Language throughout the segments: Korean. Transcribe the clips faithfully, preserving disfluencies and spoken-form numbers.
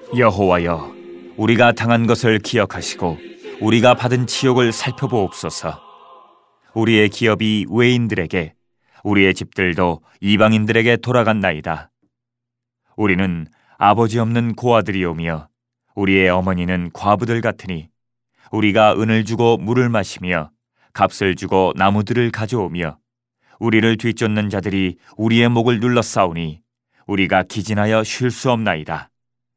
여호와여, 우리가 당한 것을 기억하시고 우리가 받은 치욕을 살펴보옵소서. 우리의 기업이 외인들에게, 우리의 집들도 이방인들에게 돌아갔나이다. 우리는 아버지 없는 고아들이오며 우리의 어머니는 과부들 같으니 우리가 은을 주고 물을 마시며 값을 주고 나무들을 가져오며 우리를 뒤쫓는 자들이 우리의 목을 눌러싸우니 우리가 기진하여 쉴 수 없나이다.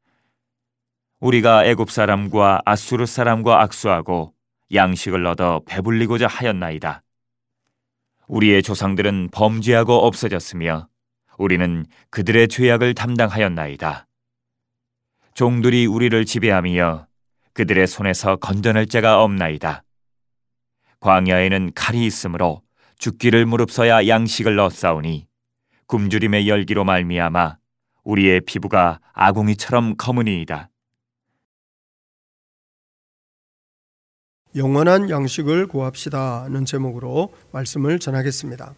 우리가 애굽 사람과 아수르 사람과 악수하고 양식을 얻어 배불리고자 하였나이다. 우리의 조상들은 범죄하고 없어졌으며 우리는 그들의 죄악을 담당하였나이다. 종들이 우리를 지배하며 그들의 손에서 건져낼 자가 없나이다. 광야에는 칼이 있으므로 죽기를 무릅서야 양식을 얻사오니 굶주림의 열기로 말미암아 우리의 피부가 아궁이처럼 검으니이다. 영원한 양식을 구합시다는 제목으로 말씀을 전하겠습니다.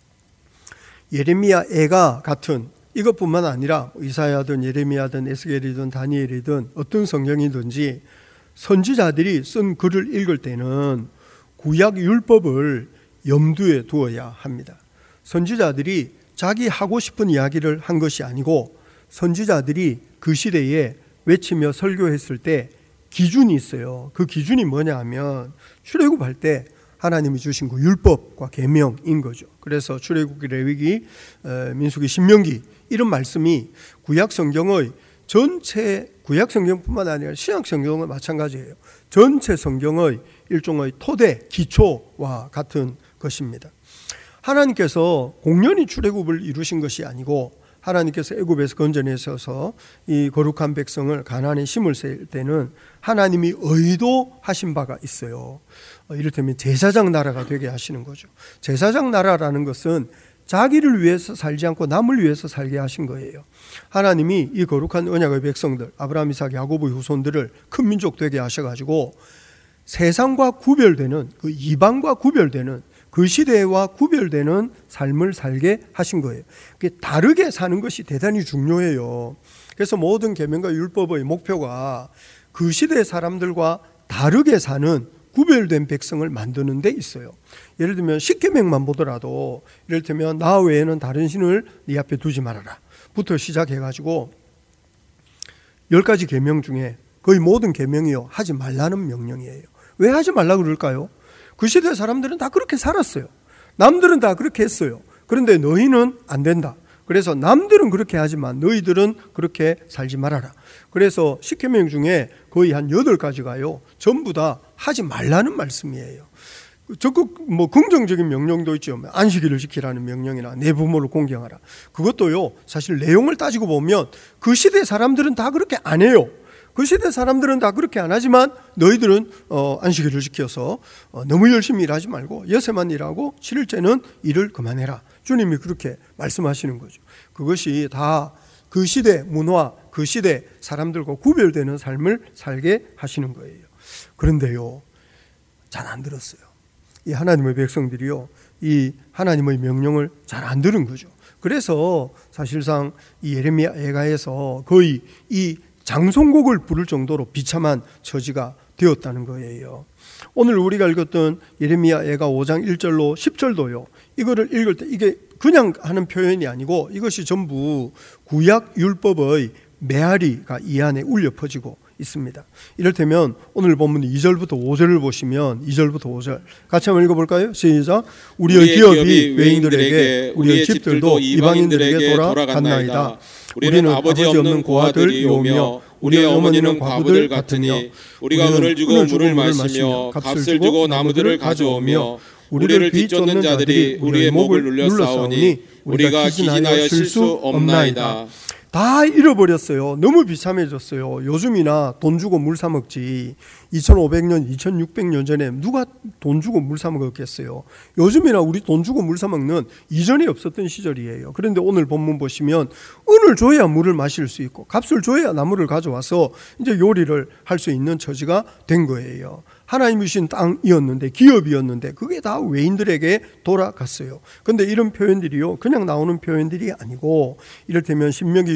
예레미야 애가 같은 이것뿐만 아니라 이사야든 예레미야든 에스겔이든 다니엘이든 어떤 성경이든지 선지자들이 쓴 글을 읽을 때는 구약 율법을 염두에 두어야 합니다. 선지자들이 자기 하고 싶은 이야기를 한 것이 아니고 선지자들이 그 시대에 외치며 설교했을 때 기준이 있어요. 그 기준이 뭐냐 하면 출애굽할 때 하나님이 주신 그 율법과 계명인 거죠. 그래서 출애굽기, 레위기, 민수기, 신명기 이런 말씀이 구약 성경의 전체, 구약 성경뿐만 아니라 신약 성경은 마찬가지예요. 전체 성경의 일종의 토대, 기초와 같은 것입니다. 하나님께서 공연히 출애굽을 이루신 것이 아니고 하나님께서 애굽에서 건져내셔서 이 거룩한 백성을 가나안에 심을 때는 하나님이 의도하신 바가 있어요. 이를테면 제사장 나라가 되게 하시는 거죠. 제사장 나라라는 것은 자기를 위해서 살지 않고 남을 위해서 살게 하신 거예요. 하나님이 이 거룩한 언약의 백성들, 아브라함, 이삭, 야고보의 후손들을 큰 민족 되게 하셔가지고 세상과 구별되는, 그 이방과 구별되는, 그 시대와 구별되는 삶을 살게 하신 거예요. 다르게 사는 것이 대단히 중요해요. 그래서 모든 계명과 율법의 목표가 그 시대 사람들과 다르게 사는 구별된 백성을 만드는 데 있어요. 예를 들면 십계명만 보더라도 이를테면 나 외에는 다른 신을 네 앞에 두지 말아라 부터 시작해가지고 열 가지 계명 중에 거의 모든 계명이요 하지 말라는 명령이에요. 왜 하지 말라고 그럴까요? 그 시대 사람들은 다 그렇게 살았어요. 남들은 다 그렇게 했어요. 그런데 너희는 안 된다. 그래서 남들은 그렇게 하지만 너희들은 그렇게 살지 말아라. 그래서 십계명 중에 거의 한 여덟 가지가요 전부 다 하지 말라는 말씀이에요. 적극 뭐 긍정적인 명령도 있죠. 안식일을 지키라는 명령이나 내 부모를 공경하라. 그것도요 사실 내용을 따지고 보면 그 시대 사람들은 다 그렇게 안 해요. 그 시대 사람들은 다 그렇게 안 하지만 너희들은 어, 안식일을 지켜서 어, 너무 열심히 일하지 말고 여세만 일하고 칠 일째는 일을 그만해라. 주님이 그렇게 말씀하시는 거죠. 그것이 다 그 시대 문화, 그 시대 사람들과 구별되는 삶을 살게 하시는 거예요. 그런데요, 잘 안 들었어요. 이 하나님의 백성들이요, 이 하나님의 명령을 잘 안 들은 거죠. 그래서 사실상 이 예레미야 애가에서 거의 이 장송곡을 부를 정도로 비참한 처지가 되었다는 거예요. 오늘 우리가 읽었던 예레미야 애가 오 장 일 절로 십 절도요. 이거를 읽을 때 이게 그냥 하는 표현이 아니고 이것이 전부 구약 율법의 메아리가 이 안에 울려 퍼지고 있습니다. 이를테면 오늘 본문 이 절부터 오 절을 보시면 이 절부터 오 절 같이 한번 읽어볼까요? 시작. 우리의, 우리의 기업이 외인들에게 우리의 집들도 이방인들에게 돌아갔나이다. 우리는 아버지 없는 고아들이오며 우리의 어머니는 과부들 같으니 우리가 은을 주고 물을 마시며 값을 주고 나무들을 가져오며 우리를 뒤쫓는 자들이 우리의 목을 눌러싸우니 우리가 기진하여 쉴 수 없나이다. 다 잃어버렸어요. 너무 비참해졌어요. 요즘이나 돈 주고 물 사 먹지 이천오백 년, 이천육백 년 전에 누가 돈 주고 물 사 먹었겠어요. 요즘이나 우리 돈 주고 물 사 먹는 이전에 없었던 시절이에요. 그런데 오늘 본문 보시면 은을 줘야 물을 마실 수 있고 값을 줘야 나무를 가져와서 이제 요리를 할 수 있는 처지가 된 거예요. 하나님이 주신 땅이었는데 기업이었는데 그게 다 외인들에게 돌아갔어요. 그런데 이런 표현들이요 그냥 나오는 표현들이 아니고 이를테면 신명기 육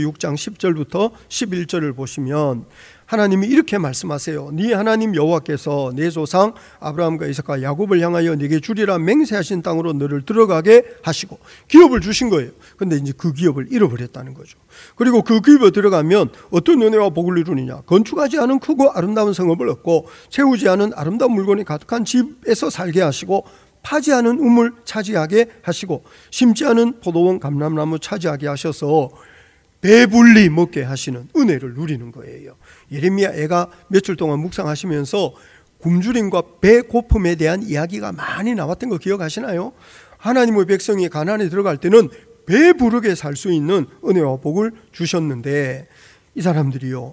육 장 십 절부터 십일 절을 보시면 하나님이 이렇게 말씀하세요. 네 하나님 여호와께서 내 조상 아브라함과 이삭과 야곱을 향하여 네게 주리라 맹세하신 땅으로 너를 들어가게 하시고 기업을 주신 거예요. 근데 이제 그 기업을 잃어버렸다는 거죠. 그리고 그 기업에 들어가면 어떤 은혜와 복을 이루느냐. 건축하지 않은 크고 아름다운 성읍을 얻고 채우지 않은 아름다운 물건이 가득한 집에서 살게 하시고 파지 않은 우물 차지하게 하시고 심지 않은 포도원 감람나무 차지하게 하셔서 배불리 먹게 하시는 은혜를 누리는 거예요. 예레미야 애가 며칠 동안 묵상하시면서 굶주림과 배고픔에 대한 이야기가 많이 나왔던 거 기억하시나요? 하나님의 백성이 가나안에 들어갈 때는 배부르게 살 수 있는 은혜와 복을 주셨는데 이 사람들이요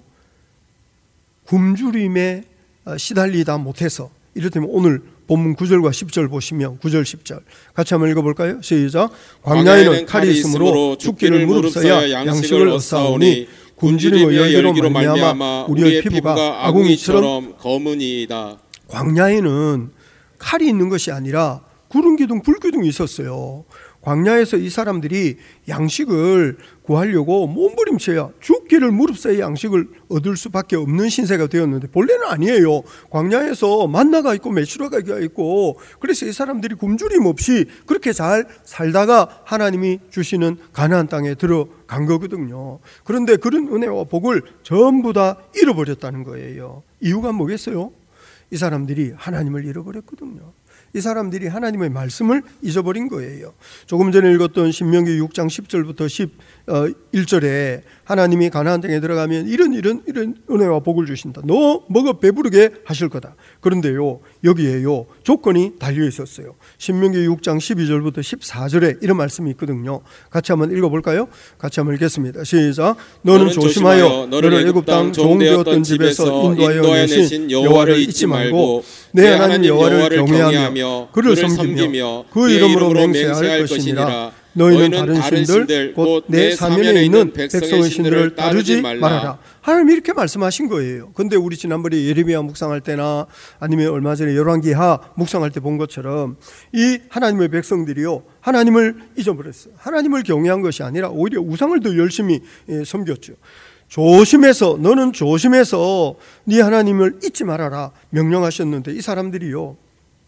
굶주림에 시달리다 못해서 이를테면 오늘 본문 구 절과 십 절 보시면 구 절 십 절 같이 한번 읽어볼까요? 시작. 광야에는 칼이 있으므로 죽기를 무릅써야 양식을 얻사오니 굶주림의 열기로 말미암아 우리의 피부가 아궁이처럼 검으니이다. 광야에는 칼이 있는 것이 아니라 구름기둥 불기둥이 있었어요. 광야에서 이 사람들이 양식을 구하려고 몸부림쳐야 죽기를 무릅써야 양식을 얻을 수밖에 없는 신세가 되었는데 본래는 아니에요. 광야에서 만나가 있고 메추라가 있고 그래서 이 사람들이 굶주림 없이 그렇게 잘 살다가 하나님이 주시는 가나안 땅에 들어간 거거든요. 그런데 그런 은혜와 복을 전부 다 잃어버렸다는 거예요. 이유가 뭐겠어요? 이 사람들이 하나님을 잃어버렸거든요. 이 사람들이 하나님의 말씀을 잊어버린 거예요. 조금 전에 읽었던 신명기 육 장 십 절부터 십일 절에 하나님이 가나안 땅에 들어가면 이런 이런 이런 은혜와 복을 주신다. 너 먹어 배부르게 하실 거다. 그런데요 여기에요 조건이 달려 있었어요. 신명기 육 장 십이 절부터 십사 절에 이런 말씀이 있거든요. 같이 한번 읽어볼까요? 같이 한번 읽겠습니다. 시작. 너는 조심하여 너를 애굽 땅 종되었던 집에서 인도하여 내신 여호와를 잊지 말고 내 하나님 여호와를 경외하며 그를 섬기며 그 이름으로 맹세할 것이니라. 너희는 다른 신들 곧 내 사면에 있는 백성의 신들을 따르지 말아라. 하나님이 이렇게 말씀하신 거예요. 근데 우리 지난번에 예레미야 묵상할 때나 아니면 얼마 전에 열왕기하 묵상할 때 본 것처럼 이 하나님의 백성들이요 하나님을 잊어버렸어요. 하나님을 경외한 것이 아니라 오히려 우상을 더 열심히 섬겼죠. 조심해서 너는 조심해서 네 하나님을 잊지 말아라 명령하셨는데 이 사람들이요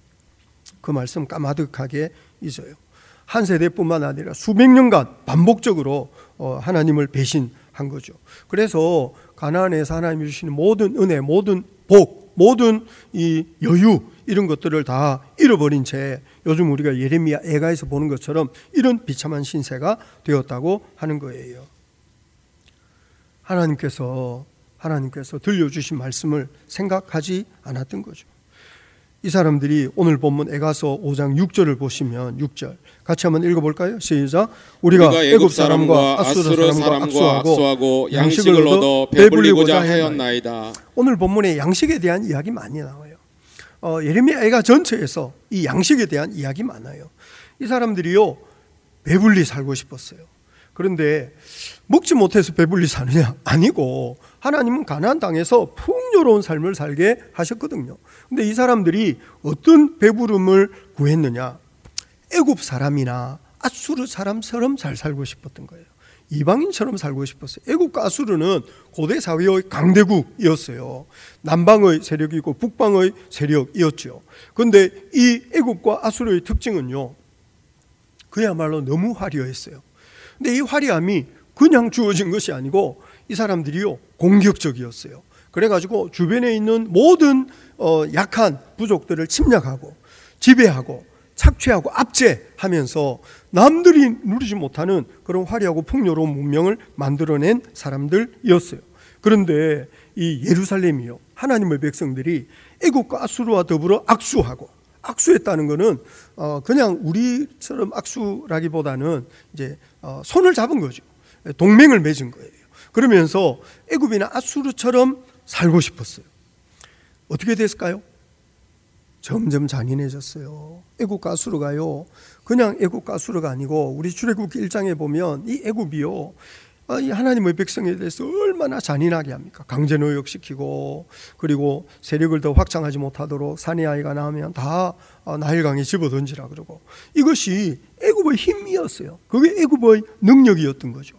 그 말씀 까마득하게 잊어요. 한 세대뿐만 아니라 수백 년간 반복적으로 하나님을 배신한 거죠. 그래서 가나안에서 하나님이 주시는 모든 은혜, 모든 복, 모든 이 여유 이런 것들을 다 잃어버린 채 요즘 우리가 예레미야 애가에서 보는 것처럼 이런 비참한 신세가 되었다고 하는 거예요. 하나님께서 하나님께서 들려주신 말씀을 생각하지 않았던 거죠. 이 사람들이 오늘 본문 에가서 오 장 육 절을 보시면 육 절 같이 한번 읽어볼까요? 시작. 우리가, 우리가 애굽 사람과 아수르 사람과 악수하고, 악수하고 양식을 얻어 배불리고자 하였나이다. 오늘 본문에 양식에 대한 이야기 많이 나와요. 어, 예레미야 애가 전체에서 이 양식에 대한 이야기 많아요. 이 사람들이요 배불리 살고 싶었어요. 그런데 먹지 못해서 배불리 사느냐? 아니고 하나님은 가나안 땅에서 풍요로운 삶을 살게 하셨거든요. 근데 이 사람들이 어떤 배부름을 구했느냐? 애굽 사람이나 아수르 사람처럼 잘 살고 싶었던 거예요. 이방인처럼 살고 싶었어요. 애굽과 아수르는 고대 사회의 강대국이었어요. 남방의 세력이고 북방의 세력이었죠. 그런데 이 애굽과 아수르의 특징은요, 그야말로 너무 화려했어요. 근데 이 화려함이 그냥 주어진 것이 아니고 이 사람들이요 공격적이었어요. 그래가지고 주변에 있는 모든 어, 약한 부족들을 침략하고 지배하고 착취하고 압제하면서 남들이 누리지 못하는 그런 화려하고 풍요로운 문명을 만들어낸 사람들이었어요. 그런데 이 예루살렘이요 하나님의 백성들이 애국과 아수르와 더불어 악수하고, 악수했다는 것은 어 그냥 우리처럼 악수라기보다는 이제 어 손을 잡은 거죠. 동맹을 맺은 거예요. 그러면서 애굽이나 아수르처럼 살고 싶었어요. 어떻게 됐을까요? 점점 잔인해졌어요. 애굽과 아수르가요 그냥 애굽과 아수르가 아니고 우리 출애굽기 일 장에 보면 이 애굽이요 이 하나님의 백성에 대해서 얼마나 잔인하게 합니까? 강제 노역시키고, 그리고 세력을 더 확장하지 못하도록 사내 아이가 나오면 다 나일강에 집어던지라 그러고, 이것이 애굽의 힘이었어요. 그게 애굽의 능력이었던 거죠.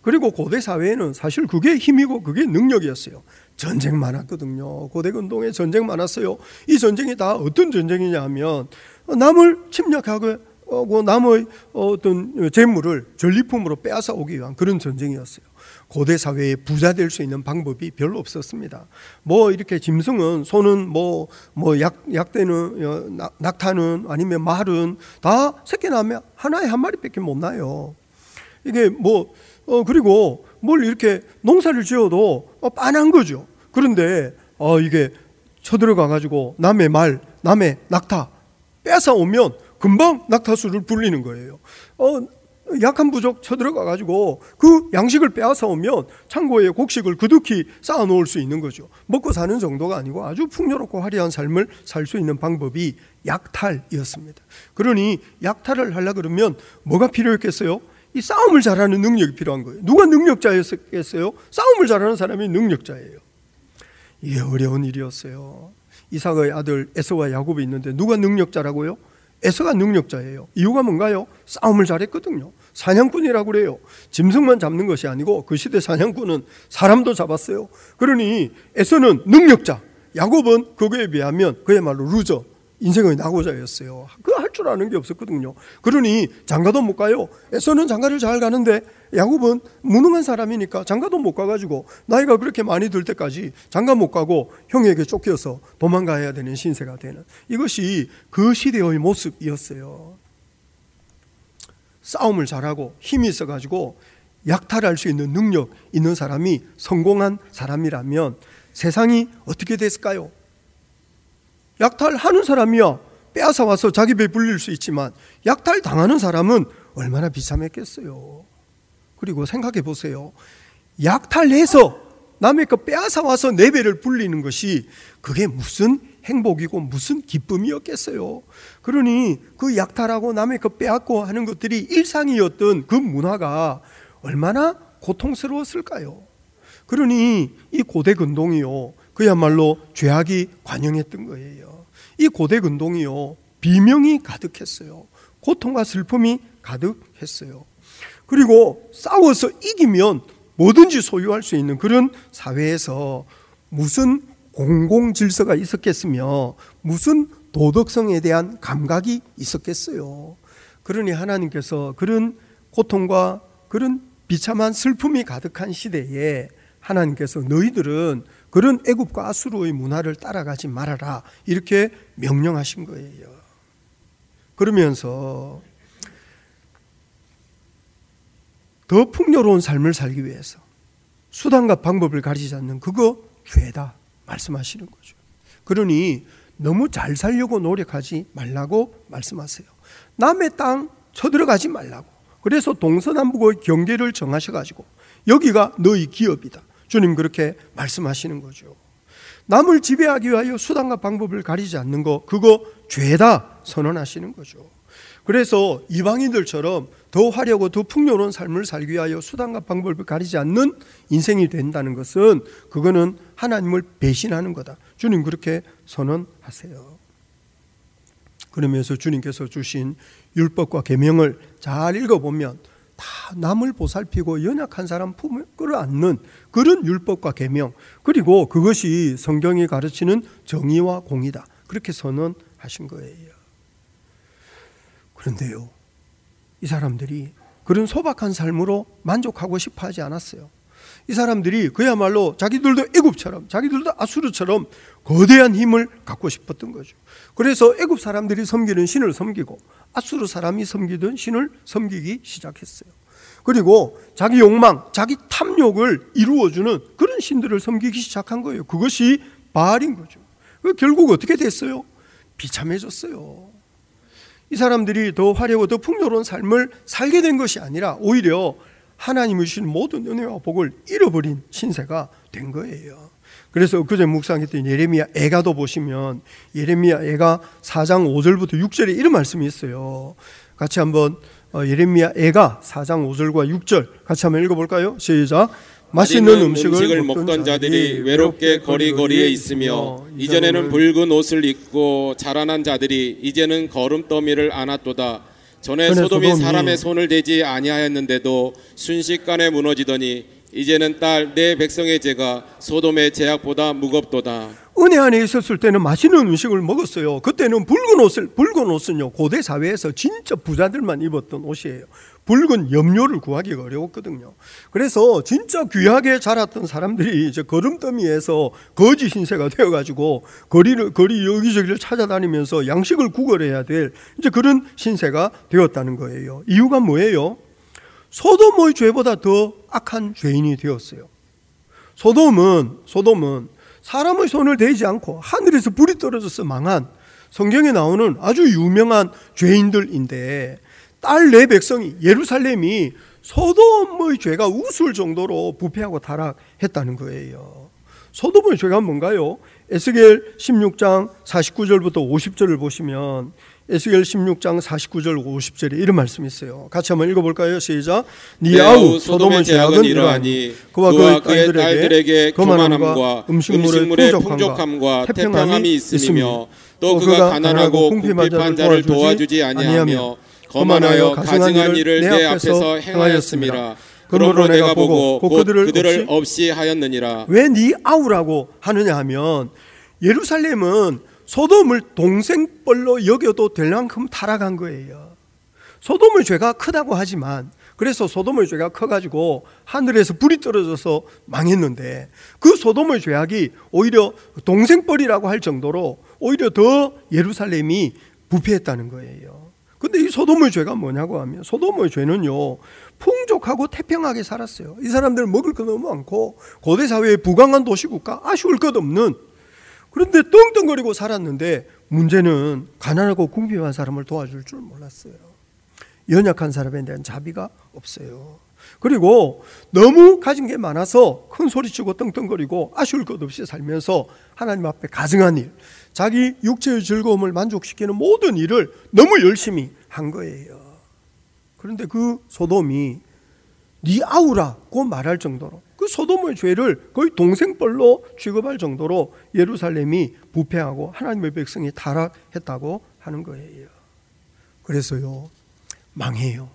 그리고 고대 사회에는 사실 그게 힘이고 그게 능력이었어요. 전쟁 많았거든요. 고대 근동에 전쟁 많았어요. 이 전쟁이 다 어떤 전쟁이냐 하면 남을 침략하고 남의 어떤 재물을 전리품으로 빼앗아 오기 위한 그런 전쟁이었어요. 고대 사회에 부자 될 수 있는 방법이 별로 없었습니다. 뭐 이렇게 짐승은 소는 뭐 뭐 약 약대는 낙타는 아니면 말은 다 새끼 낳으면 하나에 한 마리밖에 못 나요. 이게 뭐 어 그리고 뭘 이렇게 농사를 지어도 어, 빤한 거죠. 그런데 어 이게 쳐들어가 가지고 남의 말, 남의 낙타 뺏어 오면 금방 낙타수를 불리는 거예요. 어 약한 부족 쳐들어가 가지고 그 양식을 빼앗아 오면 창고에 곡식을 그득히 쌓아 놓을 수 있는 거죠. 먹고 사는 정도가 아니고 아주 풍요롭고 화려한 삶을 살 수 있는 방법이 약탈이었습니다. 그러니 약탈을 하려 그러면 뭐가 필요했겠어요? 이 싸움을 잘하는 능력이 필요한 거예요. 누가 능력자였겠어요? 싸움을 잘하는 사람이 능력자예요. 이게 어려운 일이었어요. 이삭의 아들 에서와 야곱이 있는데 누가 능력자라고요? 에서가 능력자예요. 이유가 뭔가요? 싸움을 잘했거든요. 사냥꾼이라고 그래요. 짐승만 잡는 것이 아니고 그 시대 사냥꾼은 사람도 잡았어요. 그러니 에서는 능력자, 야곱은 그거에 비하면 그야말로 루저, 인생의 낙오자였어요. 그거 할 줄 아는 게 없었거든요. 그러니 장가도 못 가요. 에서는 장가를 잘 가는데 야곱은 무능한 사람이니까 장가도 못 가가지고 나이가 그렇게 많이 들 때까지 장가 못 가고 형에게 쫓겨서 도망가야 되는 신세가 되는, 이것이 그 시대의 모습이었어요. 싸움을 잘하고 힘이 있어가지고 약탈할 수 있는 능력 있는 사람이 성공한 사람이라면 세상이 어떻게 됐을까요? 약탈하는 사람이야 빼앗아 와서 자기 배 불릴 수 있지만 약탈 당하는 사람은 얼마나 비참했겠어요. 그리고 생각해 보세요. 약탈해서 남의 거 빼앗아 와서 내 배를 불리는 것이 그게 무슨 행복이고 무슨 기쁨이었겠어요. 그러니 그 약탈하고 남의 거 빼앗고 하는 것들이 일상이었던 그 문화가 얼마나 고통스러웠을까요? 그러니 이 고대 근동이요, 그야말로 죄악이 관영했던 거예요. 이 고대 근동이요, 비명이 가득했어요. 고통과 슬픔이 가득했어요. 그리고 싸워서 이기면 뭐든지 소유할 수 있는 그런 사회에서 무슨 공공 질서가 있었겠으며 무슨 도덕성에 대한 감각이 있었겠어요. 그러니 하나님께서 그런 고통과 그런 비참한 슬픔이 가득한 시대에 하나님께서 너희들은 그런 애굽과 아수르의 문화를 따라가지 말아라 이렇게 명령하신 거예요. 그러면서 더 풍요로운 삶을 살기 위해서 수단과 방법을 가리지 않는 그거 죄다 말씀하시는 거죠. 그러니 너무 잘 살려고 노력하지 말라고 말씀하세요. 남의 땅 쳐들어가지 말라고. 그래서 동서남북의 경계를 정하셔가지고 여기가 너희 기업이다, 주님 그렇게 말씀하시는 거죠. 남을 지배하기 위하여 수단과 방법을 가리지 않는 거, 그거 죄다 선언하시는 거죠. 그래서 이방인들처럼 더 화려하고 더 풍요로운 삶을 살기 위하여 수단과 방법을 가리지 않는 인생이 된다는 것은 그거는 하나님을 배신하는 거다, 주님 그렇게 선언하세요. 그러면서 주님께서 주신 율법과 계명을 잘 읽어보면 다 남을 보살피고 연약한 사람 품을 끌어안는 그런 율법과 계명, 그리고 그것이 성경이 가르치는 정의와 공의다, 그렇게 선언하신 거예요. 그런데요, 이 사람들이 그런 소박한 삶으로 만족하고 싶어 하지 않았어요. 이 사람들이 그야말로 자기들도 애굽처럼 자기들도 아수르처럼 거대한 힘을 갖고 싶었던 거죠. 그래서 애굽 사람들이 섬기는 신을 섬기고 아수르 사람이 섬기던 신을 섬기기 시작했어요. 그리고 자기 욕망, 자기 탐욕을 이루어주는 그런 신들을 섬기기 시작한 거예요. 그것이 바알인 거죠. 결국 어떻게 됐어요? 비참해졌어요. 이 사람들이 더 화려하고 더 풍요로운 삶을 살게 된 것이 아니라 오히려 하나님이 주신 모든 은혜와 복을 잃어버린 신세가 된 거예요. 그래서 그제 묵상했던 예레미야 애가도 보시면 예레미야 애가 사 장 오 절부터 육 절에 이런 말씀이 있어요. 같이 한번 예레미야 애가 사 장 오 절과 육 절 같이 한번 읽어볼까요? 시작. 맛있는 음식을, 음식을 먹던 자들이 외롭게 거리거리에 있으며 이전에는 붉은 옷을 입고 자라난 자들이 이제는 거름더미를 안았도다. 전에, 전에 소돔이, 소돔이 사람의 손을 대지 아니하였는데도 순식간에 무너지더니 이제는 딸 내 백성의 죄가 소돔의 죄악보다 무겁도다. 은혜 안에 있었을 때는 맛있는 음식을 먹었어요. 그때는 붉은 옷을 붉은 옷은요 고대 사회에서 진짜 부자들만 입었던 옷이에요. 붉은 염료를 구하기가 어려웠거든요. 그래서 진짜 귀하게 자랐던 사람들이 이제 거름더미에서 거지 신세가 되어가지고 거리를 거리 여기저기를 찾아다니면서 양식을 구걸해야 될 이제 그런 신세가 되었다는 거예요. 이유가 뭐예요? 소돔의 죄보다 더 악한 죄인이 되었어요. 소돔은 소돔은 사람의 손을 대지 않고 하늘에서 불이 떨어져서 망한 성경에 나오는 아주 유명한 죄인들인데 딸 내 백성이 예루살렘이 소돔의 죄가 웃을 정도로 부패하고 타락했다는 거예요. 소돔의 죄가 뭔가요? 에스겔 십육 장 사십구 절부터 오십 절을 보시면 에스겔 십육 장 사십구 절 오십 절에 이런 말씀이 있어요. 같이 한번 읽어볼까요? 시작. 네 아우 소돔의 죄악은 이러하니 그와 그의 딸들에게, 딸들에게 교만함과 음식물의 풍족함과 태평함이 있으며 또 그가 가난하고 궁핍한 자를 도와주지 아니하며 거만하여 가증한 일을 내 앞에서 행하였습니다. 그러므로 내가 보고 곧 그들을, 그들을 없이 하였느니라. 왜 네 아우라고 하느냐 하면 예루살렘은 소돔을 동생뻘로 여겨도 될 만큼 타락한 거예요. 소돔의 죄가 크다고 하지만 그래서 소돔의 죄가 커가지고 하늘에서 불이 떨어져서 망했는데 그 소돔의 죄악이 오히려 동생뻘이라고 할 정도로 오히려 더 예루살렘이 부패했다는 거예요. 근데 이 소돔의 죄가 뭐냐고 하면 소돔의 죄는요 풍족하고 태평하게 살았어요. 이 사람들은 먹을 거 너무 많고 고대 사회의 부강한 도시국가 아쉬울 것 없는 그런데 떵떵거리고 살았는데 문제는 가난하고 궁핍한 사람을 도와줄 줄 몰랐어요. 연약한 사람에 대한 자비가 없어요. 그리고 너무 가진 게 많아서 큰 소리치고 떵떵거리고 아쉬울 것 없이 살면서 하나님 앞에 가증한 일, 자기 육체의 즐거움을 만족시키는 모든 일을 너무 열심히 한 거예요. 그런데 그 소돔이 네 아우라고 말할 정도로 그 소돔의 죄를 거의 동생뻘로 취급할 정도로 예루살렘이 부패하고 하나님의 백성이 타락했다고 하는 거예요. 그래서요 망해요.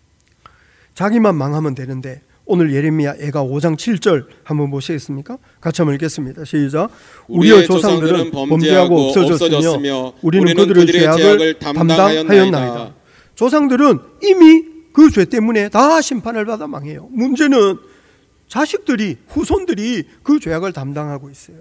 자기만 망하면 되는데 오늘 예레미야 애가 오 장 칠 절 한번 보시겠습니까? 같이 한번 읽겠습니다. 시작. 우리의 조상들은 범죄하고 없어졌으며 우리는 그들의 죄악을 담당하였나이다. 조상들은 이미 그 죄 때문에 다 심판을 받아 망해요. 문제는 자식들이 후손들이 그 죄악을 담당하고 있어요.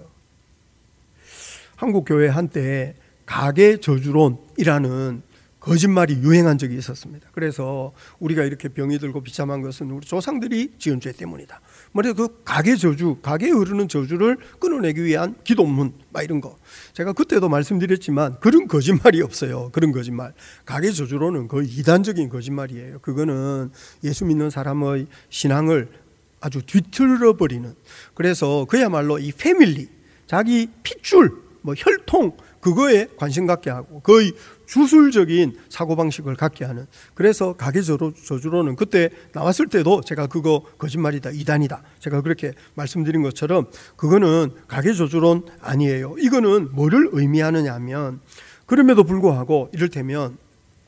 한국 교회 한때 가계 저주론이라는 거짓말이 유행한 적이 있었습니다. 그래서 우리가 이렇게 병이 들고 비참한 것은 우리 조상들이 지은 죄 때문이다. 그래서 그 가계 저주, 가계에 흐르는 저주를 끊어내기 위한 기도문, 막 이런 거. 제가 그때도 말씀드렸지만 그런 거짓말이 없어요. 그런 거짓말. 가계 저주로는 거의 이단적인 거짓말이에요. 그거는 예수 믿는 사람의 신앙을 아주 뒤틀어버리는. 그래서 그야말로 이 패밀리, 자기 핏줄, 뭐 혈통, 그거에 관심 갖게 하고 거의 주술적인 사고방식을 갖게 하는. 그래서 가계 저주로는 그때 나왔을 때도 제가 그거 거짓말이다, 이단이다, 제가 그렇게 말씀드린 것처럼 그거는 가계 저주론 아니에요. 이거는 뭐를 의미하느냐 하면 그럼에도 불구하고 이를테면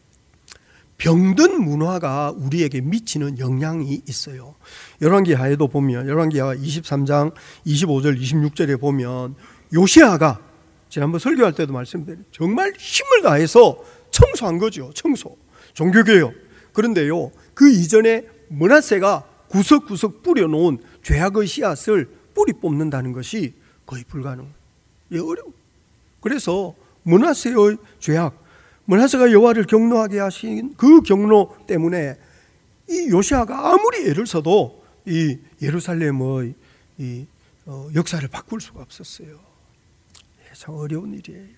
병든 문화가 우리에게 미치는 영향이 있어요. 열왕기하에도 보면 열왕기하 이십삼 장 이십오 절 이십육 절에 보면 요시아가 지난번 설교할 때도 말씀드린 정말 힘을 다해서 청소한 거죠. 청소, 종교개혁. 그런데요 그 이전에 므낫세가 구석구석 뿌려놓은 죄악의 씨앗을 뿌리 뽑는다는 것이 거의 불가능. 예, 어려워. 그래서 므낫세의 죄악, 므낫세가 여호와를 경노하게 하신 그 경노 때문에 이 요시아가 아무리 애를 써도 이 예루살렘의 이 어, 역사를 바꿀 수가 없었어요. 참 어려운 일이에요.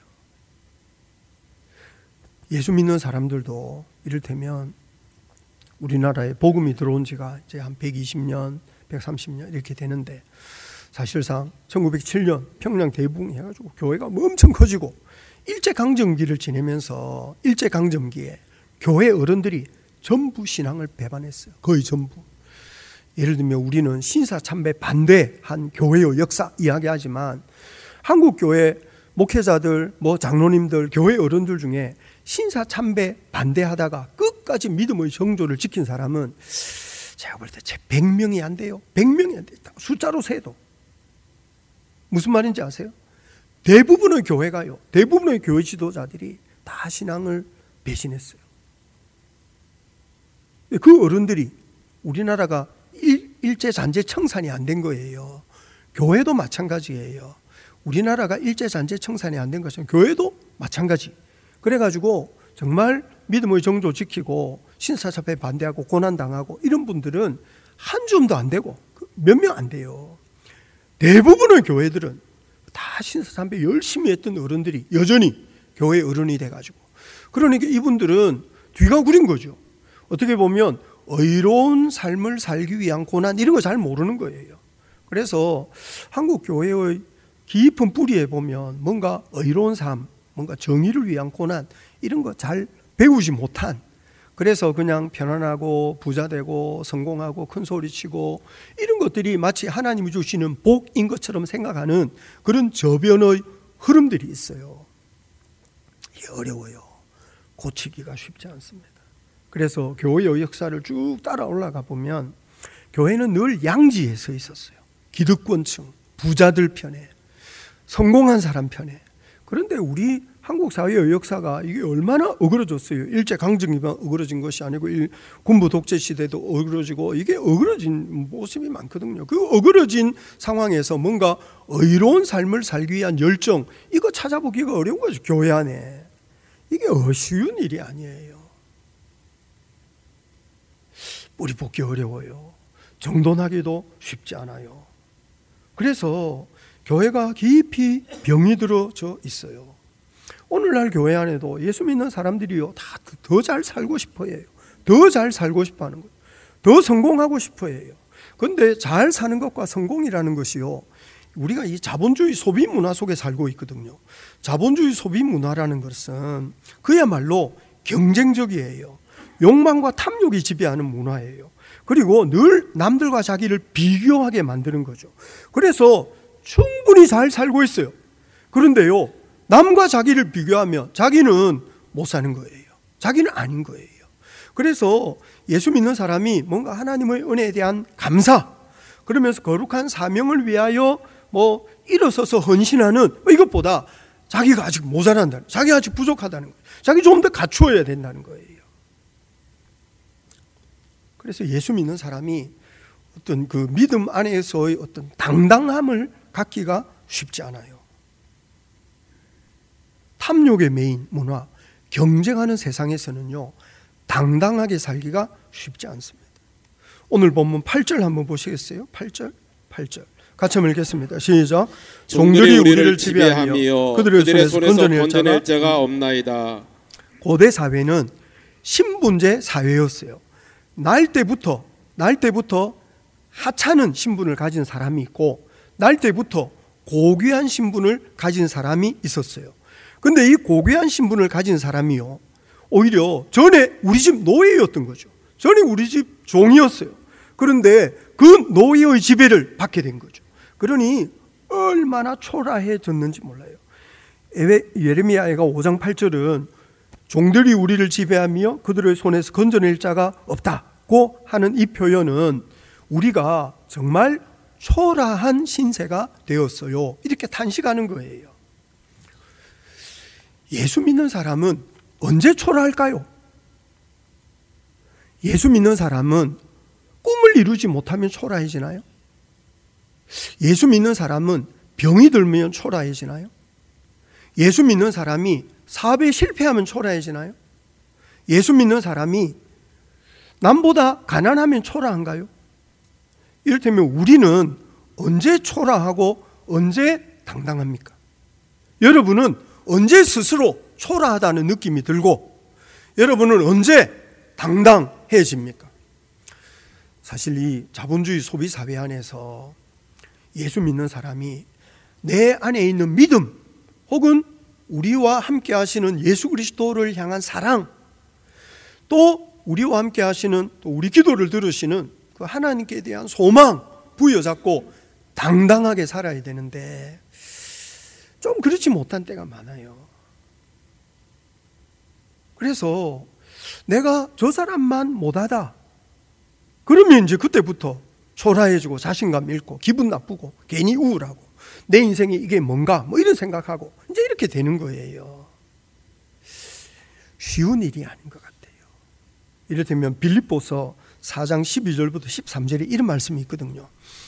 예수 믿는 사람들도 이를테면 우리나라에 복음이 들어온 지가 이제 한 백이십 년, 백삼십 년 이렇게 되는데 사실상 천구백칠 년 평양 대붕 해가지고 교회가 엄청 커지고 일제강점기를 지내면서 일제강점기에 교회 어른들이 전부 신앙을 배반했어요. 거의 전부. 예를 들면 우리는 신사참배 반대한 교회의 역사 이야기하지만 한국 교회 목회자들, 뭐 장로님들, 교회 어른들 중에 신사 참배 반대하다가 끝까지 믿음의 정조를 지킨 사람은 제가 볼 때 제 백 명이 안 돼요. 백 명이 안 돼요. 숫자로 세도. 무슨 말인지 아세요? 대부분의 교회가요, 대부분의 교회 지도자들이 다 신앙을 배신했어요. 그 어른들이 우리나라가 일, 일제잔재 청산이 안 된 거예요. 교회도 마찬가지예요. 우리나라가 일제잔재 청산이 안 된 것처럼 교회도 마찬가지. 그래가지고 정말 믿음의 정조 지키고 신사참배 반대하고 고난당하고 이런 분들은 한 줌도 안 되고 몇 명 안 돼요. 대부분의 교회들은 다 신사참배 열심히 했던 어른들이 여전히 교회 어른이 돼가지고, 그러니까 이분들은 뒤가 구린 거죠. 어떻게 보면 의로운 삶을 살기 위한 고난 이런 거 잘 모르는 거예요. 그래서 한국 교회의 깊은 뿌리에 보면 뭔가 의로운 삶, 뭔가 정의를 위한 고난 이런 거 잘 배우지 못한, 그래서 그냥 편안하고 부자되고 성공하고 큰 소리치고 이런 것들이 마치 하나님이 주시는 복인 것처럼 생각하는 그런 저변의 흐름들이 있어요. 이게 어려워요. 고치기가 쉽지 않습니다. 그래서 교회의 역사를 쭉 따라 올라가 보면 교회는 늘 양지에 서 있었어요. 기득권층, 부자들 편에, 성공한 사람 편에. 그런데 우리 한국 사회의 역사가 이게 얼마나 어그러졌어요. 일제강점기만 어그러진 것이 아니고 군부 독재 시대도 어그러지고 이게 어그러진 모습이 많거든요. 그 어그러진 상황에서 뭔가 의로운 삶을 살기 위한 열정, 이거 찾아보기가 어려운 거죠. 교회 안에. 이게 쉬운 일이 아니에요. 뿌리 뽑기 어려워요. 정돈하기도 쉽지 않아요. 그래서 교회가 깊이 병이 들어져 있어요. 오늘날 교회 안에도 예수 믿는 사람들이요, 다 더 잘 살고 싶어 해요. 더 잘 살고 싶어 하는 거예요. 더 성공하고 싶어 해요. 그런데 잘 사는 것과 성공이라는 것이요, 우리가 이 자본주의 소비 문화 속에 살고 있거든요. 자본주의 소비 문화라는 것은 그야말로 경쟁적이에요. 욕망과 탐욕이 지배하는 문화예요. 그리고 늘 남들과 자기를 비교하게 만드는 거죠. 그래서 충분히 잘 살고 있어요. 그런데요, 남과 자기를 비교하면 자기는 못 사는 거예요. 자기는 아닌 거예요. 그래서 예수 믿는 사람이 뭔가 하나님의 은혜에 대한 감사, 그러면서 거룩한 사명을 위하여 뭐 일어서서 헌신하는 이것보다 자기가 아직 모자란다는, 자기가 아직 부족하다는 거예요. 자기 좀 더 갖추어야 된다는 거예요. 그래서 예수 믿는 사람이 어떤 그 믿음 안에서의 어떤 당당함을 갖기가 쉽지 않아요. 탐욕의 메인 문화, 경쟁하는 세상에서는요, 당당하게 살기가 쉽지 않습니다. 오늘 본문 팔 절 한번 보시겠어요? 팔 절, 팔 절 같이 한번 읽겠습니다. 시작. 종들이 우리를 지배하며 그들의, 그들의 손에서 건져낼 자가, 자가 없나이다. 고대 사회는 신분제 사회였어요. 날 때부터 날 때부터 하찮은 신분을 가진 사람이 있고, 날 때부터 고귀한 신분을 가진 사람이 있었어요. 근데 이 고귀한 신분을 가진 사람이요, 오히려 전에 우리 집 노예였던 거죠. 전에 우리 집 종이었어요. 그런데 그 노예의 지배를 받게 된 거죠. 그러니 얼마나 초라해졌는지 몰라요. 예레미야가 오 장 팔 절은 종들이 우리를 지배하며 그들의 손에서 건져낼 자가 없다고 하는 이 표현은 우리가 정말 초라한 신세가 되었어요, 이렇게 탄식하는 거예요. 예수 믿는 사람은 언제 초라할까요? 예수 믿는 사람은 꿈을 이루지 못하면 초라해지나요? 예수 믿는 사람은 병이 들면 초라해지나요? 예수 믿는 사람이 사업에 실패하면 초라해지나요? 예수 믿는 사람이 남보다 가난하면 초라한가요? 이를테면 우리는 언제 초라하고 언제 당당합니까? 여러분은 언제 스스로 초라하다는 느낌이 들고 여러분은 언제 당당해집니까? 사실 이 자본주의 소비 사회 안에서 예수 믿는 사람이 내 안에 있는 믿음, 혹은 우리와 함께 하시는 예수 그리스도를 향한 사랑, 또 우리와 함께 하시는, 또 우리 기도를 들으시는 그 하나님께 대한 소망 부여잡고 당당하게 살아야 되는데 좀 그렇지 못한 때가 많아요. 그래서 내가 저 사람만 못하다 그러면 이제 그때부터 초라해지고 자신감 잃고 기분 나쁘고 괜히 우울하고 내 인생이 이게 뭔가 뭐 이런 생각하고 이제 이렇게 되는 거예요. 쉬운 일이 아닌 것 같아요. 이를테면 빌립보서 사 장 십이 절부터 십삼 절에 이런 말씀이 있거든요.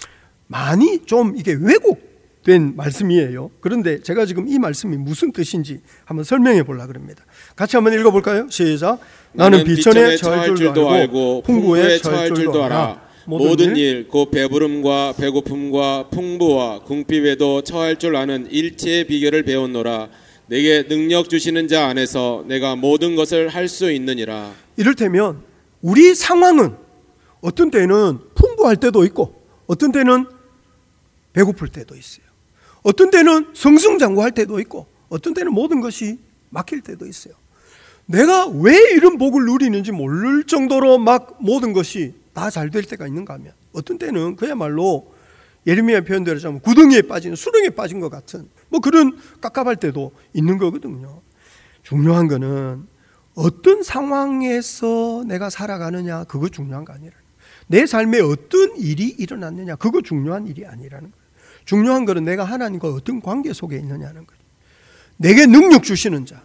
많이 좀 이게 왜곡된 말씀이에요. 그런데 제가 지금 이 말씀이 무슨 뜻인지 한번 설명해 보려고 합니다. 같이 한번 읽어볼까요? 시작. 나는 비천에 처할 줄도 알고 풍부에 처할 줄도 알아. 모든 일, 곧 배부름과 배고픔과 풍부와 궁핍에도 처할 줄 아는 일체의 비결을 배웠노라. 내게 능력 주시는 자 안에서 내가 모든 것을 할 수 있느니라. 이를테면 우리 상황은 어떤 때는 풍부할 때도 있고 어떤 때는 배고플 때도 있어요. 어떤 때는 승승장구할 때도 있고 어떤 때는 모든 것이 막힐 때도 있어요. 내가 왜 이런 복을 누리는지 모를 정도로 막 모든 것이 다 잘 될 때가 있는가 하면 어떤 때는 그야말로 예레미야 표현대로 하자면 구덩이에 빠진 수렁에 빠진 것 같은 뭐 그런 깝깝할 때도 있는 거거든요. 중요한 거는 어떤 상황에서 내가 살아가느냐 그거 중요한 거 아니라 내 삶에 어떤 일이 일어났느냐 그거 중요한 일이 아니라는 거예요. 중요한 거는 내가 하나님과 어떤 관계 속에 있느냐는 거예요. 내게 능력 주시는 자,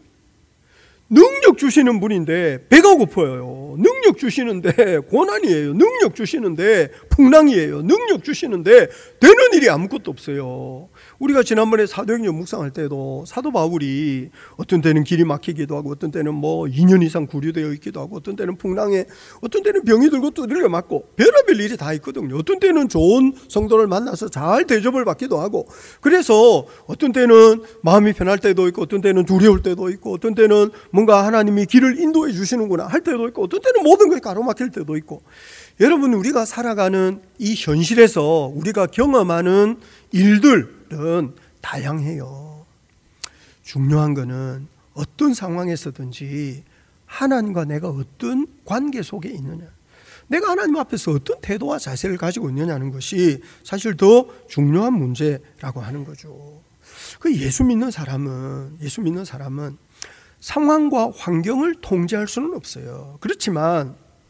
능력 주시는 분인데 배가 고파요. 능력 주시는데 고난이에요. 능력 주시는데 풍랑이에요. 능력 주시는데 되는 일이 아무것도 없어요. 우리가 지난번에 사도행전 묵상할 때도 사도 바울이 어떤 때는 길이 막히기도 하고 어떤 때는 뭐 이 년 이상 구류되어 있기도 하고 어떤 때는 풍랑에 어떤 때는 병이 들고 두들겨 맞고 별의별 일이 다 있거든요. 어떤 때는 좋은 성도를 만나서 잘 대접을 받기도 하고 그래서 어떤 때는 마음이 편할 때도 있고 어떤 때는 두려울 때도 있고 어떤 때는 뭔가 하나님이 길을 인도해 주시는구나 할 때도 있고 어떤 때는 모든 것이 가로막힐 때도 있고 여러분 우리가 살아가는 이 현실에서 우리가 경험하는 일들은 다양해요. 중요한 거는 어떤 상황에서든지 하나님과 내가 어떤 관계 속에 있느냐 내가 하나님 앞에서 어떤 태도와 자세를 가지고 있느냐는 것이 사실 더 중요한 문제라고 하는 거죠. 그 예수 믿는 사람은 예수 믿는 사람은 상황과 환경을 통제할 수는 없어요. 그렇지만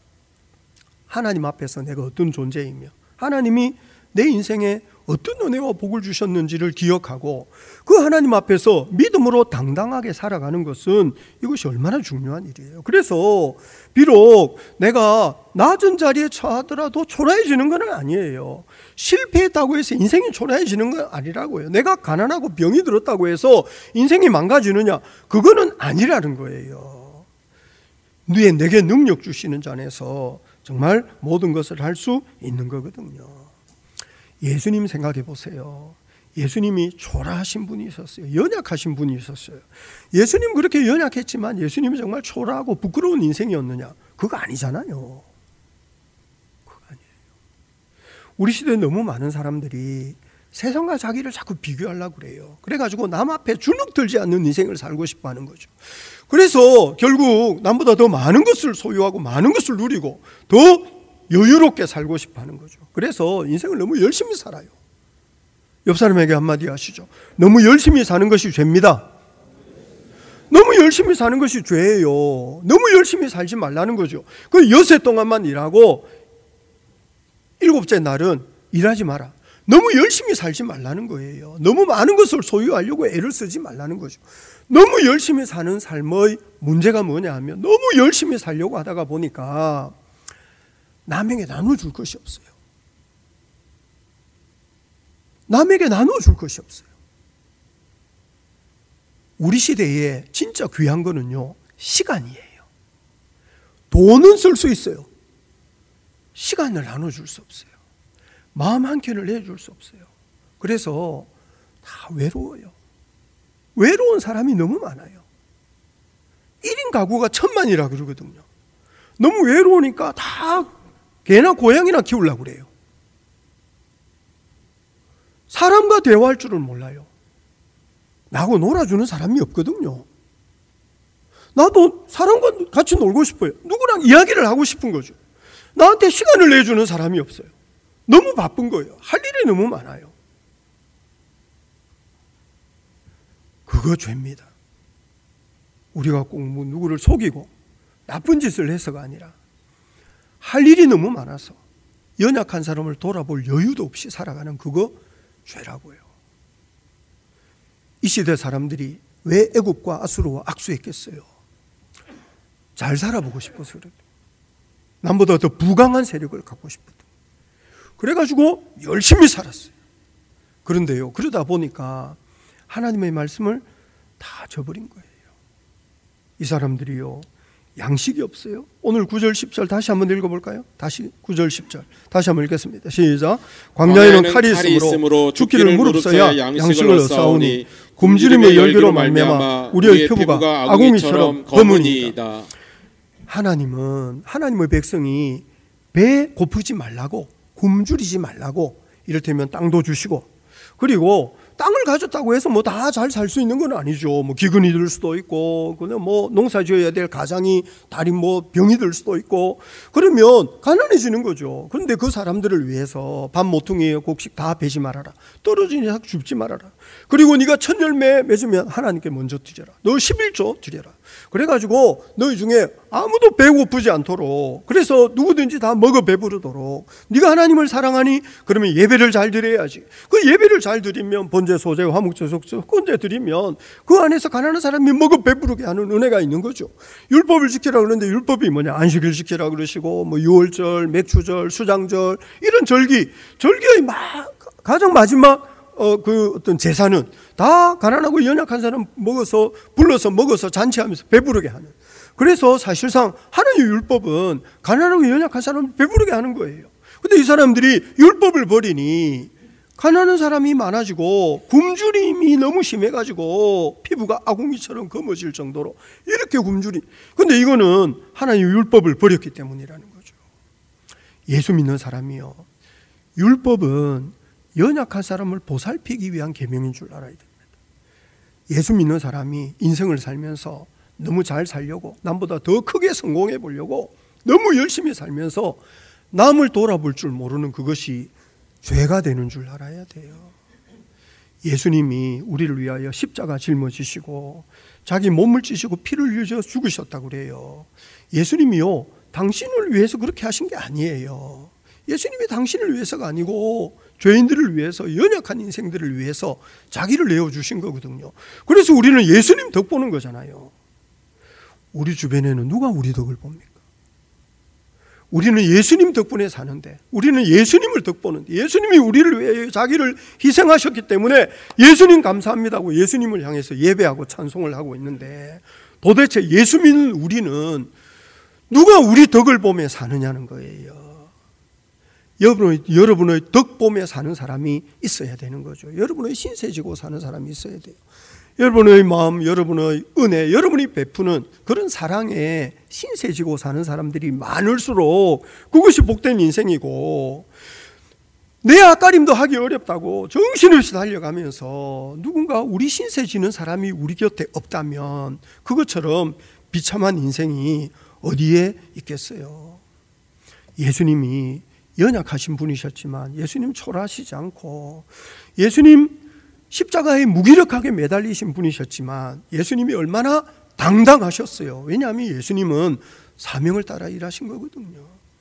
하나님 앞에서 내가 어떤 존재이며 하나님이 내 인생에 어떤 은혜와 복을 주셨는지를 기억하고 그 하나님 앞에서 믿음으로 당당하게 살아가는 것은 이것이 얼마나 중요한 일이에요. 그래서 비록 내가 낮은 자리에 처하더라도 초라해지는 건 아니에요. 실패했다고 해서 인생이 초라해지는 건 아니라고요. 내가 가난하고 병이 들었다고 해서 인생이 망가지느냐 그거는 아니라는 거예요. 내게 능력 주시는 자 안에서 정말 모든 것을 할 수 있는 거거든요. 예수님 생각해 보세요. 예수님이 초라하신 분이 있었어요. 연약하신 분이 있었어요. 예수님 그렇게 연약했지만 예수님이 정말 초라하고 부끄러운 인생이었느냐? 그거 아니잖아요. 그거 아니에요. 우리 시대에 너무 많은 사람들이 세상과 자기를 자꾸 비교하려고 그래요. 그래가지고 남 앞에 주눅들지 않는 인생을 살고 싶어 하는 거죠. 그래서 결국 남보다 더 많은 것을 소유하고 많은 것을 누리고 더 여유롭게 살고 싶어 하는 거죠. 그래서 인생을 너무 열심히 살아요. 옆 사람에게 한마디 하시죠. 너무 열심히 사는 것이 죄입니다. 너무 열심히 사는 것이 죄예요. 너무 열심히 살지 말라는 거죠. 그 여세 동안만 일하고 일곱째 날은 일하지 마라. 너무 열심히 살지 말라는 거예요. 너무 많은 것을 소유하려고 애를 쓰지 말라는 거죠. 너무 열심히 사는 삶의 문제가 뭐냐 하면 너무 열심히 살려고 하다가 보니까 남에게 나눠줄 것이 없어요. 남에게 나눠줄 것이 없어요. 우리 시대에 진짜 귀한 거는요, 시간이에요. 돈은 쓸 수 있어요. 시간을 나눠줄 수 없어요. 마음 한켠을 내줄 수 없어요. 그래서 다 외로워요. 외로운 사람이 너무 많아요. 일 인 가구가 천만이라 그러거든요. 너무 외로우니까 다 개나 고양이나 키우려고 그래요. 사람과 대화할 줄은 몰라요. 나하고 놀아주는 사람이 없거든요. 나도 사람과 같이 놀고 싶어요. 누구랑 이야기를 하고 싶은 거죠. 나한테 시간을 내주는 사람이 없어요. 너무 바쁜 거예요. 할 일이 너무 많아요. 그거 죄입니다. 우리가 꼭 뭐 누구를 속이고 나쁜 짓을 해서가 아니라 할 일이 너무 많아서 연약한 사람을 돌아볼 여유도 없이 살아가는 그거 죄라고요. 이 시대 사람들이 왜 애굽과 아수르와 악수했겠어요? 잘 살아보고 싶어서 그래요. 남보다 더 부강한 세력을 갖고 싶었던. 그래가지고 열심히 살았어요. 그런데요, 그러다 보니까 하나님의 말씀을 다 저버린 거예요. 이 사람들이요, 양식이 없어요. 오늘 구 절 십 절 다시 한번 읽어볼까요? 다시 구 절 십 절 다시 한번 읽겠습니다. 시작. 광야에는 칼이 있으므로 죽기를 무릅써야 양식을 얻사오니 굶주림의 열기로 말미암아 우리의 표부가 아궁이처럼 검으니이다. 하나님은 하나님의 백성이 배 고프지 말라고, 굶주리지 말라고, 이를테면 땅도 주시고, 그리고 땅을 가졌다고 해서 뭐 다 잘 살 수 있는 건 아니죠. 뭐 기근이 들 수도 있고, 그냥 뭐 농사 지어야 될 가장이 다리 뭐 병이 들 수도 있고, 그러면 가난해지는 거죠. 그런데 그 사람들을 위해서 밥 모퉁이에 곡식 다 베지 말아라. 떨어지니 학 줍지 말아라. 그리고 네가 첫 열매 맺으면 하나님께 먼저 드려라. 너 십일조 드려라. 그래가지고 너희 중에 아무도 배고프지 않도록, 그래서 누구든지 다 먹어 배부르도록, 네가 하나님을 사랑하니 그러면 예배를 잘 드려야지. 그 예배를 잘 드리면 번제 소제 화목제 속죄 헌제 드리면 그 안에서 가난한 사람이 먹어 배부르게 하는 은혜가 있는 거죠. 율법을 지키라 그러는데 율법이 뭐냐? 안식일 지키라 그러시고, 뭐 유월절, 맥추절, 수장절, 이런 절기, 절기의 막 가장 마지막 어, 그 어떤 제사는 다 가난하고 연약한 사람 먹어서, 불러서 먹어서 잔치하면서 배부르게 하는. 그래서 사실상 하나님의 율법은 가난하고 연약한 사람을 배부르게 하는 거예요. 근데 이 사람들이 율법을 버리니 가난한 사람이 많아지고 굶주림이 너무 심해가지고 피부가 아궁이처럼 검어질 정도로 이렇게 굶주림. 근데 이거는 하나님의 율법을 버렸기 때문이라는 거죠. 예수 믿는 사람이요, 율법은 연약한 사람을 보살피기 위한 계명인 줄 알아야 됩니다. 예수 믿는 사람이 인생을 살면서 너무 잘 살려고, 남보다 더 크게 성공해 보려고 너무 열심히 살면서 남을 돌아볼 줄 모르는 그것이 죄가 되는 줄 알아야 돼요. 예수님이 우리를 위하여 십자가 짊어지시고 자기 몸을 찢으시고 피를 흘려 죽으셨다고 그래요. 예수님이요, 당신을 위해서 그렇게 하신 게 아니에요. 예수님이 당신을 위해서가 아니고 죄인들을 위해서, 연약한 인생들을 위해서 자기를 내어주신 거거든요. 그래서 우리는 예수님 덕 보는 거잖아요. 우리 주변에는 누가 우리 덕을 봅니까? 우리는 예수님 덕분에 사는데, 우리는 예수님을 덕보는데, 예수님이 우리를 위해 자기를 희생하셨기 때문에 예수님 감사합니다고 예수님을 향해서 예배하고 찬송을 하고 있는데, 도대체 예수 믿는 우리는 누가 우리 덕을 보며 사느냐는 거예요. 여러분의, 여러분의 덕 보며 사는 사람이 있어야 되는 거죠. 여러분의 신세 지고 사는 사람이 있어야 돼요. 여러분의 마음, 여러분의 은혜, 여러분이 베푸는 그런 사랑에 신세 지고 사는 사람들이 많을수록 그것이 복된 인생이고, 내 앞가림도 하기 어렵다고 정신없이 달려가면서 누군가 우리 신세 지는 사람이 우리 곁에 없다면 그것처럼 비참한 인생이 어디에 있겠어요. 예수님이 연약하신 분이셨지만 예수님 초라하시지 않고, 예수님 십자가에 무기력하게 매달리신 분이셨지만 예수님이 얼마나 당당하셨어요. 왜냐하면 예수님은 사명을 따라 일하신 거거든요.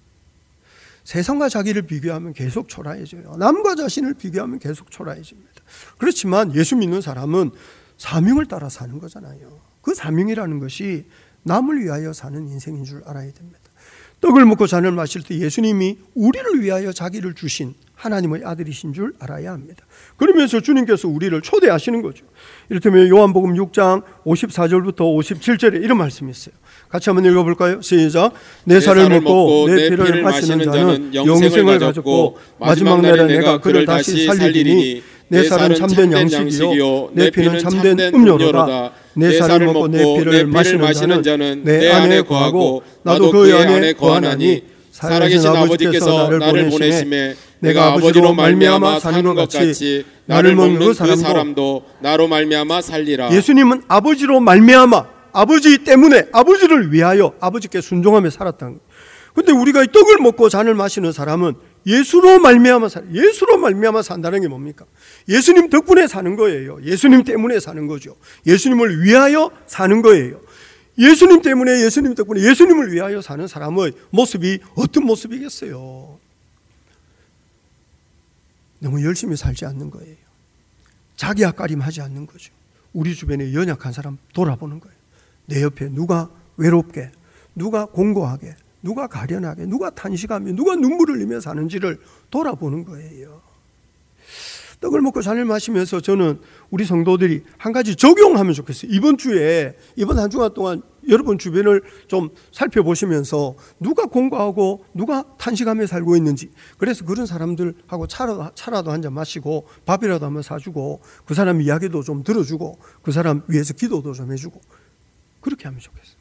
세상과 자기를 비교하면 계속 초라해져요. 남과 자신을 비교하면 계속 초라해집니다. 그렇지만 예수 믿는 사람은 사명을 따라 사는 거잖아요. 그 사명이라는 것이 남을 위하여 사는 인생인 줄 알아야 됩니다. 떡을 먹고 잔을 마실 때 예수님이 우리를 위하여 자기를 주신 하나님의 아들이신 줄 알아야 합니다. 그러면서 주님께서 우리를 초대하시는 거죠. 이를테면 요한복음 육 장 오십사 절부터 오십칠 절에 이런 말씀이 있어요. 같이 한번 읽어볼까요? 시작. 내 살을 먹고 내 피를 마시는 자는 영생을 가졌고 마지막 날에 내가 그를 다시 살리리니 내 살은 참된 양식이요 내 피는 참된 음료로다. 내 살을 먹고 내 피를 마시는 자는 내 안에 거하고 나도 그 안에 거하나니 살아계신 아버지께서 나를 보내심에 내가 아버지로 말미암아 사는 것 같이 나를 먹는 그 사람도 나로 말미암아 살리라. 예수님은 아버지로 말미암아, 아버지 때문에, 아버지를 위하여 아버지께 순종하며 살았다는 거예요. 근데 우리가 이 떡을 먹고 잔을 마시는 사람은 예수로 말미암아 살, 예수로 말미암아 산다는 게 뭡니까? 예수님 덕분에 사는 거예요. 예수님 때문에 사는 거죠. 예수님을 위하여 사는 거예요. 예수님 때문에, 예수님 덕분에, 예수님을 위하여 사는 사람의 모습이 어떤 모습이겠어요? 너무 열심히 살지 않는 거예요. 자기 앞가림하지 않는 거죠. 우리 주변에 연약한 사람 돌아보는 거예요. 내 옆에 누가 외롭게, 누가 공고하게, 누가 가련하게, 누가 탄식하며, 누가 눈물을 흘리며 사는지를 돌아보는 거예요. 떡을 먹고 잔을 마시면서 저는 우리 성도들이 한 가지 적용하면 좋겠어요. 이번 주에, 이번 한 주간 동안 여러분 주변을 좀 살펴보시면서 누가 공고하고 누가 탄식하며 살고 있는지, 그래서 그런 사람들하고 차라도, 차라도 한잔 마시고 밥이라도 한번 사주고 그 사람 이야기도 좀 들어주고 그 사람 위해서 기도도 좀 해주고 그렇게 하면 좋겠어요.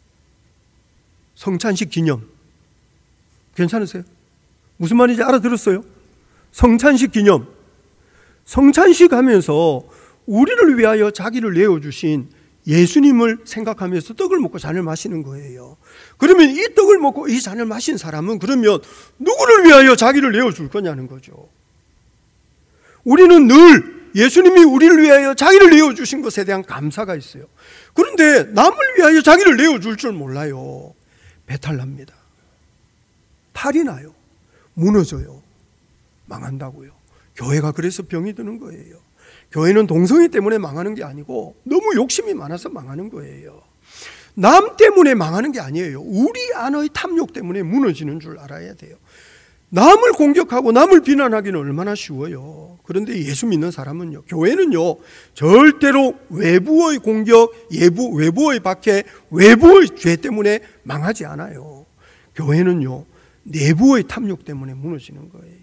성찬식 기념 괜찮으세요? 무슨 말인지 알아들었어요? 성찬식 기념, 성찬식 하면서 우리를 위하여 자기를 내어주신 예수님을 생각하면서 떡을 먹고 잔을 마시는 거예요. 그러면 이 떡을 먹고 이 잔을 마신 사람은 그러면 누구를 위하여 자기를 내어줄 거냐는 거죠. 우리는 늘 예수님이 우리를 위하여 자기를 내어주신 것에 대한 감사가 있어요. 그런데 남을 위하여 자기를 내어줄 줄 몰라요. 배탈 납니다. 탈이 나요. 무너져요. 망한다고요. 교회가 그래서 병이 드는 거예요. 교회는 동성애 때문에 망하는 게 아니고 너무 욕심이 많아서 망하는 거예요. 남 때문에 망하는 게 아니에요. 우리 안의 탐욕 때문에 무너지는 줄 알아야 돼요. 남을 공격하고 남을 비난하기는 얼마나 쉬워요. 그런데 예수 믿는 사람은요, 교회는요, 절대로 외부의 공격, 예부, 외부의 박해, 외부의 죄 때문에 망하지 않아요. 교회는요, 내부의 탐욕 때문에 무너지는 거예요.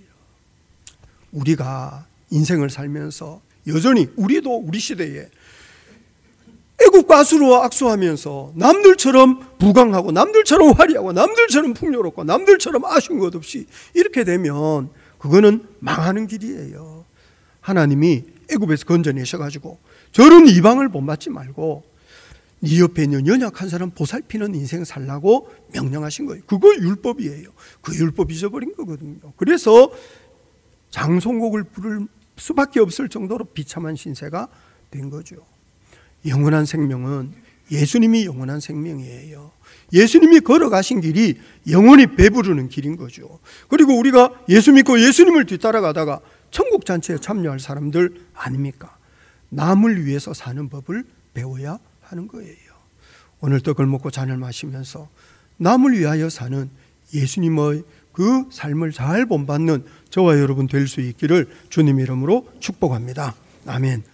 우리가 인생을 살면서 여전히 우리도 우리 시대에 애국과 악수로 악수하면서 남들처럼 부강하고 남들처럼 화려하고 남들처럼 풍요롭고 남들처럼 아쉬운 것 없이 이렇게 되면 그거는 망하는 길이에요. 하나님이 애국에서 건져내셔가지고 저런 이방을 본받지 말고 네 옆에 있는 연약한 사람 보살피는 인생 살라고 명령하신 거예요. 그거 율법이에요. 그 율법 잊어버린 거거든요. 그래서 장송곡을 부를 수밖에 없을 정도로 비참한 신세가 된 거죠. 영원한 생명은 예수님이 영원한 생명이에요. 예수님이 걸어가신 길이 영원히 배부르는 길인 거죠. 그리고 우리가 예수 믿고 예수님을 뒤따라가다가 천국 잔치에 참여할 사람들 아닙니까? 남을 위해서 사는 법을 배워야 하는 거예요. 오늘 떡을 먹고 잔을 마시면서 남을 위하여 사는 예수님의 그 삶을 잘 본받는 저와 여러분 될 수 있기를 주님 이름으로 축복합니다. 아멘.